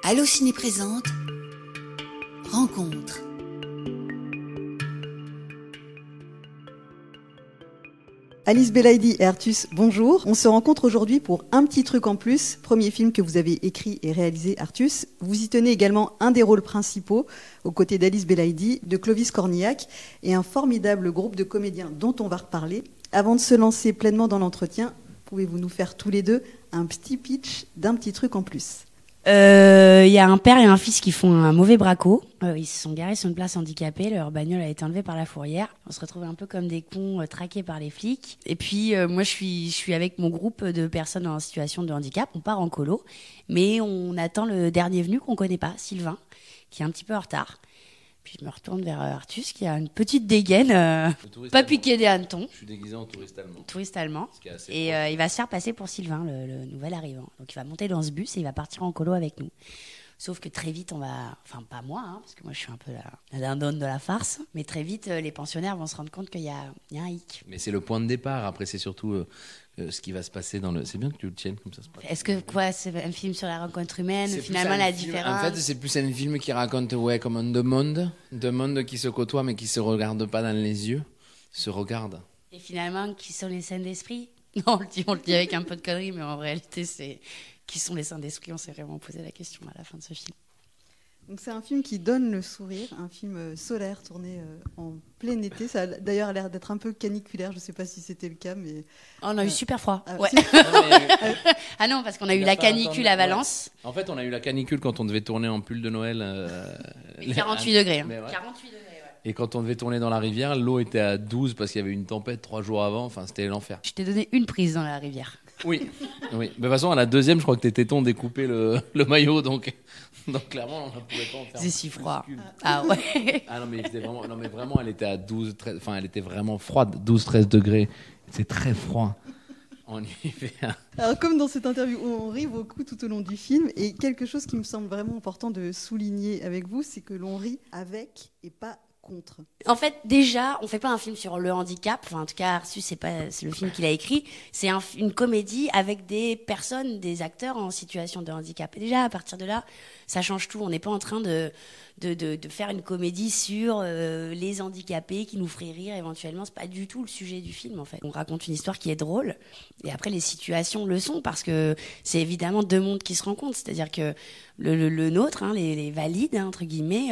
Allociné présente Rencontre. Alice Belaïdi et Artus, bonjour. On se rencontre aujourd'hui pour Un petit truc en plus, premier film que vous avez écrit et réalisé, Artus. Vous y tenez également un des rôles principaux, aux côtés d'Alice Belaïdi, de Clovis Cornillac et un formidable groupe de comédiens dont on va reparler. Avant de se lancer pleinement dans l'entretien, pouvez-vous nous faire tous les deux un petit pitch d'Un petit truc en plus? Y a un père et un fils qui font un mauvais braco. Ils se sont garés sur une place handicapée. Leur bagnole a été enlevée par la fourrière. On se retrouve un peu comme des cons traqués par les flics. Et puis moi je suis avec mon groupe de personnes en situation de handicap. On part en colo, mais on attend le dernier venu qu'on connaît pas, Sylvain, qui est un petit peu en retard. Puis je me retourne vers Artus qui a une petite dégaine, pas piqué des hannetons. Je suis déguisé en touriste allemand. Touriste allemand. Et il va se faire passer pour Sylvain, le nouvel arrivant. Donc il va monter dans ce bus et il va partir en colo avec nous. Sauf que très vite, enfin pas moi, parce que moi je suis un peu la dindonne de la farce, mais très vite les pensionnaires vont se rendre compte qu'il y a un hic. Mais c'est le point de départ. Après, c'est surtout ce qui va se passer dans le. C'est bien que tu le tiennes comme ça. Est-ce que c'est un film sur la rencontre humaine, finalement la différence? En fait, c'est plus un film qui raconte comme un deux mondes qui se côtoient mais qui se regardent pas dans les yeux, se regardent. Et finalement, qui sont les saints d'esprit? Non, on le dit avec un peu de conneries, mais en réalité, c'est qui sont les saints d'esprit? On s'est vraiment posé la question à la fin de ce film. Donc c'est un film qui donne le sourire, un film solaire tourné en plein été. Ça a d'ailleurs l'air d'être un peu caniculaire, je ne sais pas si c'était le cas, mais... On a eu super froid. Ouais. Ah non, parce qu'on a eu la canicule à Valence. Ouais. En fait, on a eu la canicule quand on devait tourner en pull de Noël. 48 degrés. Ouais. 48 degrés, ouais. Et quand on devait tourner dans la rivière, l'eau était à 12 parce qu'il y avait une tempête 3 jours avant. Enfin, c'était l'enfer. Je t'ai donné une prise dans la rivière. Oui. Mais de toute façon, à la deuxième, je crois que tes tétons découpaient le maillot, donc clairement, on ne pouvait pas en faire. C'est si froid. Ah ouais. Ah non, mais vraiment, elle était à 12, 13, enfin, elle était vraiment froide, 12, 13 degrés. C'est très froid en hiver. Alors, comme dans cette interview, on rit beaucoup tout au long du film, et quelque chose qui me semble vraiment important de souligner avec vous, c'est que l'on rit avec et pas contre. En fait, déjà, on fait pas un film sur le handicap. Enfin, en tout cas, Artus, c'est le film qu'il a écrit. C'est une comédie avec des personnes, des acteurs en situation de handicap. Et déjà, à partir de là, ça change tout. On n'est pas en train de faire une comédie sur les handicapés qui nous ferait rire éventuellement. C'est pas du tout le sujet du film, en fait. On raconte une histoire qui est drôle. Et après, les situations le sont parce que c'est évidemment deux mondes qui se rencontrent. C'est-à-dire que le nôtre, les valides, entre guillemets,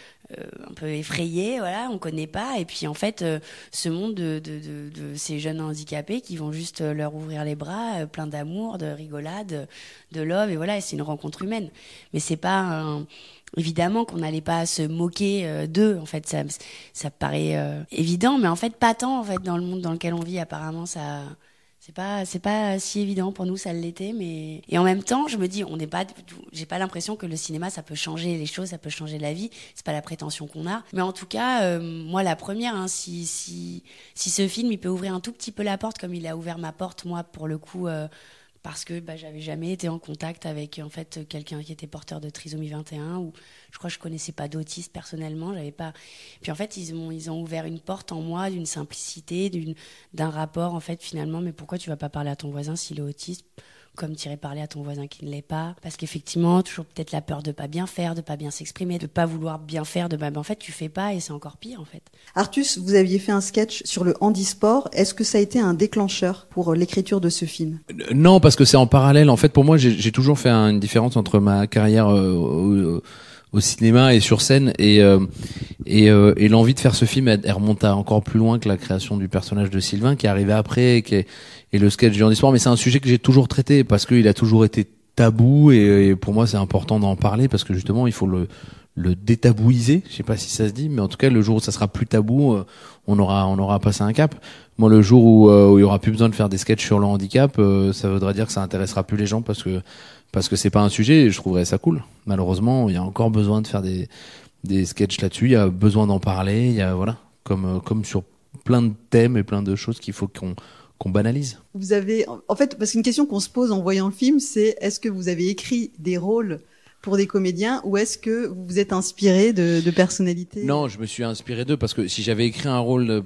un peu effrayés, voilà, on connaît pas. Et puis en fait, ce monde de ces jeunes handicapés qui vont juste leur ouvrir les bras, plein d'amour, de rigolade, de love, et voilà, et c'est une rencontre humaine. Mais c'est pas évidemment qu'on n'allait pas se moquer d'eux. En fait, ça paraît évident, mais en fait pas tant. En fait, dans le monde dans lequel on vit, apparemment, ça. C'est pas si évident pour nous, ça l'était, mais et en même temps, je me dis, j'ai pas l'impression que le cinéma ça peut changer les choses, ça peut changer la vie. C'est pas la prétention qu'on a, mais en tout cas, moi la première, si ce film il peut ouvrir un tout petit peu la porte comme il a ouvert ma porte moi pour le coup. Parce que j'avais jamais été en contact avec en fait quelqu'un qui était porteur de trisomie 21 ou je crois que je connaissais pas d'autisme personnellement, j'avais pas. Puis en fait ils ont ouvert une porte en moi d'une simplicité, d'un rapport en fait finalement. Mais pourquoi tu vas pas parler à ton voisin s'il est autiste comme tu irais parler à ton voisin qui ne l'est pas? Parce qu'effectivement, toujours peut-être la peur de pas bien faire, de pas bien s'exprimer, de pas vouloir bien faire, en fait tu fais pas et c'est encore pire en fait. Artus, vous aviez fait un sketch sur le handisport. Est-ce que ça a été un déclencheur pour l'écriture de ce film? Non, parce que c'est en parallèle. En fait, pour moi, j'ai toujours fait une différence entre ma carrière au cinéma et sur scène et l'envie de faire ce film elle remonte à encore plus loin que la création du personnage de Sylvain qui est arrivé après et le sketch du handisport. Mais c'est un sujet que j'ai toujours traité parce qu'il a toujours été tabou et pour moi c'est important d'en parler parce que justement il faut le détabouiser. Je sais pas si ça se dit, mais en tout cas le jour où ça sera plus tabou, on aura passé un cap. Moi, le jour où il y aura plus besoin de faire des sketchs sur le handicap, ça voudra dire que ça intéressera plus les gens parce que c'est pas un sujet et je trouverais ça cool. Malheureusement, il y a encore besoin de faire des sketchs là-dessus, il y a besoin d'en parler, il y a voilà, comme sur plein de thèmes et plein de choses qu'il faut qu'on banalise. Vous avez en fait parce qu'une question qu'on se pose en voyant le film, c'est est-ce que vous avez écrit des rôles pour des comédiens ou est-ce que vous vous êtes inspiré de personnalités? Non, je me suis inspiré d'eux parce que si j'avais écrit un rôle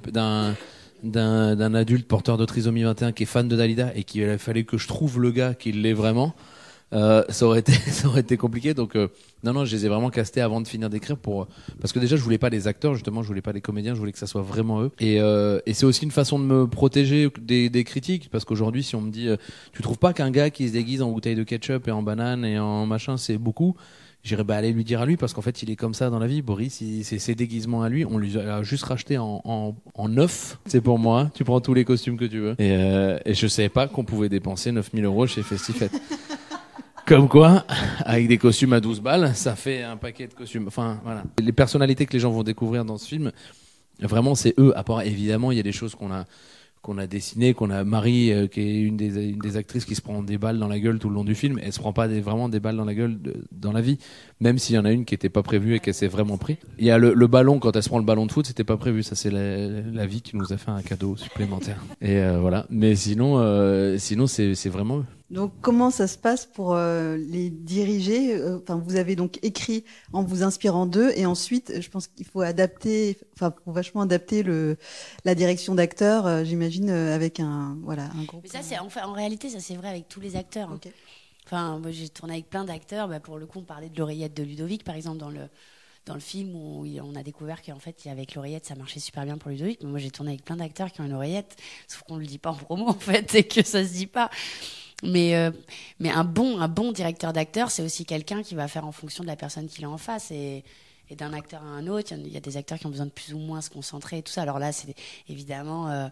d'un adulte porteur de trisomie 21 qui est fan de Dalida et qu'il a fallu que je trouve le gars qui l'est vraiment, ça aurait été ça aurait été compliqué. Donc non, je les ai vraiment castés avant de finir d'écrire parce que déjà je voulais pas des acteurs, justement, je voulais pas des comédiens, je voulais que ça soit vraiment eux. Et c'est aussi une façon de me protéger des critiques, parce qu'aujourd'hui, si on me dit tu trouves pas qu'un gars qui se déguise en bouteille de ketchup et en banane et en machin, c'est beaucoup, j'irais aller lui dire à lui, parce qu'en fait il est comme ça dans la vie. Boris, c'est ses déguisements à lui, on lui a juste racheté en neuf, c'est pour moi, tu prends tous les costumes que tu veux. Et je savais pas qu'on pouvait dépenser 9000 € chez Festifette. Comme quoi, avec des costumes à 12 balles, ça fait un paquet de costumes. Enfin, voilà. Les personnalités que les gens vont découvrir dans ce film, vraiment, c'est eux. À part, évidemment, il y a des choses qu'on a dessinées, qu'on a Marie, qui est une des actrices qui se prend des balles dans la gueule tout le long du film. Elle se prend pas vraiment des balles dans la gueule dans la vie, même s'il y en a une qui était pas prévue et qu'elle s'est vraiment pris. Il y a le ballon, quand elle se prend le ballon de foot, c'était pas prévu. Ça, c'est la vie qui nous a fait un cadeau supplémentaire. Et voilà. Mais sinon, c'est vraiment eux. Donc, comment ça se passe pour les diriger? Enfin, vous avez donc écrit en vous inspirant d'eux, et ensuite, je pense qu'il faut adapter, faut vachement adapter la direction d'acteurs, j'imagine, avec un groupe. Mais ça, en réalité, ça c'est vrai avec tous les acteurs. Hein. Okay. Enfin, moi, j'ai tourné avec plein d'acteurs. Pour le coup, on parlait de l'oreillette de Ludovic, par exemple, dans le film où on a découvert qu'en fait, avec l'oreillette, ça marchait super bien pour Ludovic. Mais moi, j'ai tourné avec plein d'acteurs qui ont une oreillette, sauf qu'on le dit pas en promo, en fait, et que ça se dit pas. Mais un bon directeur d'acteur, c'est aussi quelqu'un qui va faire en fonction de la personne qu'il a en face, et d'un acteur à un autre. Il y a des acteurs qui ont besoin de plus ou moins se concentrer et tout ça. Alors là, c'est évidemment,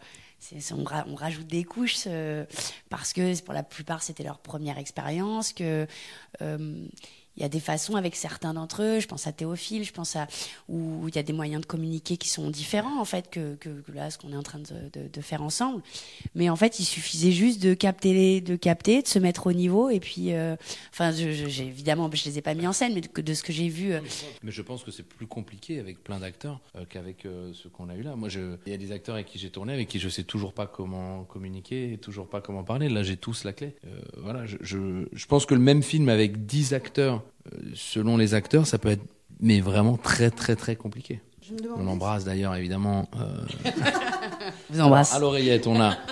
on rajoute des couches parce que pour la plupart, c'était leur première expérience, que il y a des façons avec certains d'entre eux, je pense à Théophile, où il y a des moyens de communiquer qui sont différents en fait que là ce qu'on est en train de faire ensemble. Mais en fait, il suffisait juste de capter, de se mettre au niveau, et puis évidemment, je les ai pas mis en scène, mais de ce que j'ai vu. Mais je pense que c'est plus compliqué avec plein d'acteurs qu'avec ceux qu'on a eu là. Moi, il y a des acteurs avec qui j'ai tourné, avec qui je sais toujours pas comment communiquer, et toujours pas comment parler. Là, j'ai tous la clé. Voilà, je pense que le même film avec 10 acteurs, selon les acteurs, ça peut être mais vraiment très très très compliqué. On embrasse d'ailleurs évidemment. Vous embrasse. À l'oreillette, on a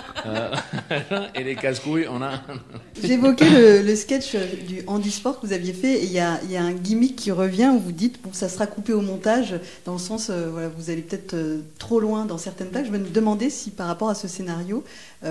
et les casse-couilles, on a. J'évoquais le sketch du handisport que vous aviez fait, et il y a un gimmick qui revient où vous dites bon, ça sera coupé au montage, dans le sens vous allez peut-être trop loin dans certaines blagues. Je me demandais si par rapport à ce scénario,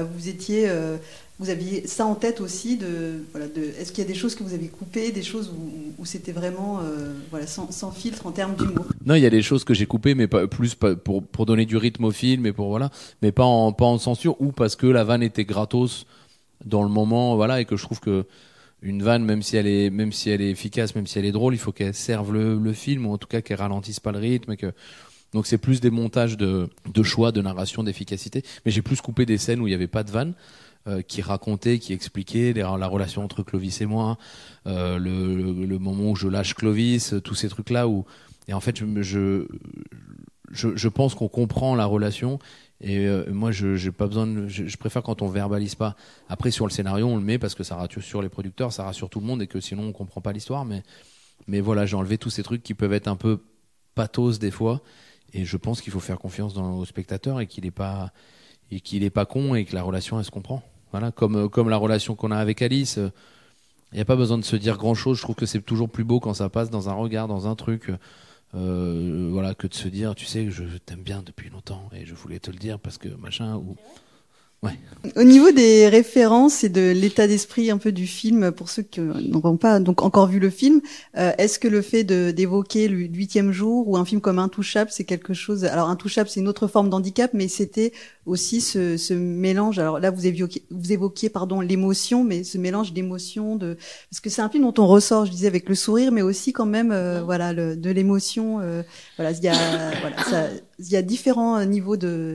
vous aviez ça en tête aussi, est-ce qu'il y a des choses que vous avez coupées, des choses où c'était vraiment sans filtre en termes d'humour? Non, il y a des choses que j'ai coupées, mais pas pour donner du rythme au film, mais pas en censure, ou parce que la vanne était gratos dans le moment, et que je trouve que une vanne, même si elle est efficace, même si elle est drôle, il faut qu'elle serve le film, ou en tout cas qu'elle ralentisse pas le rythme, donc c'est plus des montages de choix, de narration, d'efficacité. Mais j'ai plus coupé des scènes où il y avait pas de vanne, qui racontait, qui expliquait la relation entre Clovis et moi, le moment où je lâche Clovis, tous ces trucs là et en fait je pense qu'on comprend la relation, et moi j'ai pas besoin je préfère quand on verbalise pas. Après sur le scénario on le met parce que ça rassure les producteurs, ça rassure tout le monde, et que sinon on comprend pas l'histoire, mais voilà, j'ai enlevé tous ces trucs qui peuvent être un peu pathos des fois, et je pense qu'il faut faire confiance au spectateur, et qu'il est pas con, et que la relation elle se comprend. Voilà, comme la relation qu'on a avec Alice, il n'y a pas besoin de se dire grand chose. Je trouve que c'est toujours plus beau quand ça passe dans un regard, dans un truc, que de se dire, tu sais, je t'aime bien depuis longtemps et je voulais te le dire parce que machin, ou ouais. Au niveau des références et de l'état d'esprit un peu du film, pour ceux qui n'auront pas donc encore vu le film, est-ce que le fait d'évoquer le 8e jour ou un film comme Intouchable, c'est quelque chose? Alors Intouchable, c'est une autre forme d'handicap, mais c'était aussi ce mélange. Alors là, vous évoquiez l'émotion, mais ce mélange d'émotion, parce que c'est un film dont on ressort, je disais, avec le sourire, mais aussi quand même de l'émotion. Il y a différents niveaux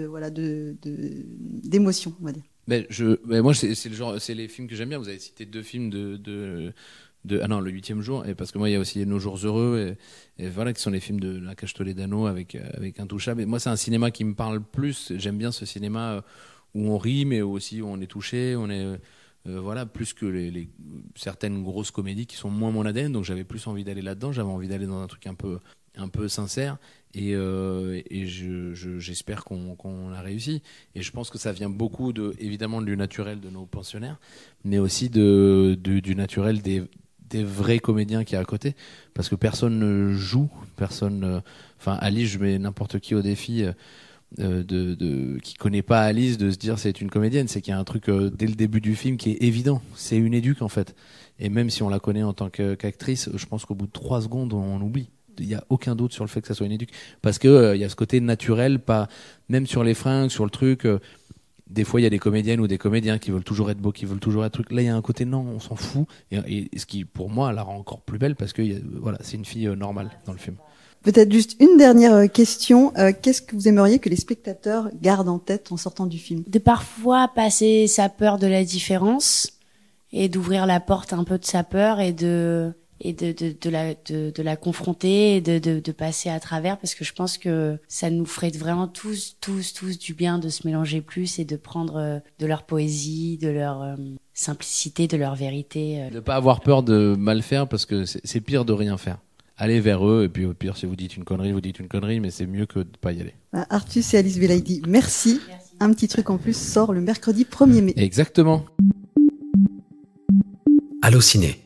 d'émotion, on va dire. Moi, c'est les films que j'aime bien. Vous avez cité 2 films le 8e jour, et parce que moi, il y a aussi Nos jours heureux, et qui sont les films de Nakash Toledano avec Intouchable. Et moi, c'est un cinéma qui me parle plus. J'aime bien ce cinéma où on rit, mais aussi où on est touché, on est plus que certaines grosses comédies qui sont moins mon ADN. Donc j'avais plus envie d'aller là-dedans. J'avais envie d'aller dans un truc un peu un peu sincère. Et j'espère qu'on a réussi. Et je pense que ça vient beaucoup évidemment du naturel de nos pensionnaires, mais aussi du naturel des vrais comédiens qui est à côté, parce que personne ne joue, enfin Alice, je mets n'importe qui au défi qui connaît pas Alice de se dire c'est une comédienne, c'est qu'il y a un truc dès le début du film qui est évident, c'est une éduque en fait. Et même si on la connaît en tant qu'actrice, je pense qu'au bout de 3 secondes on oublie. Il y a aucun doute sur le fait que ça soit une éduque, parce que il y a ce côté naturel, pas même sur les fringues, sur le truc. Des fois, il y a des comédiennes ou des comédiens qui veulent toujours être beaux, qui veulent toujours être truc. Là, il y a un côté non, on s'en fout. Et ce qui, pour moi, la rend encore plus belle parce que voilà, c'est une fille normale dans le film. Peut-être juste une dernière question. Qu'est-ce que vous aimeriez que les spectateurs gardent en tête en sortant du film ? De parfois passer sa peur de la différence et d'ouvrir la porte un peu de sa peur et de la confronter et de passer à travers, parce que je pense que ça nous ferait vraiment tous du bien de se mélanger plus et de prendre de leur poésie, de leur simplicité, de leur vérité. De pas avoir peur de mal faire, parce que c'est pire de rien faire. Allez vers eux, et puis au pire, si vous dites une connerie, vous dites une connerie, mais c'est mieux que de pas y aller. Artus et Alice Belaïdi, merci. Un petit truc en plus sort le mercredi 1er mai. Exactement. Allociné,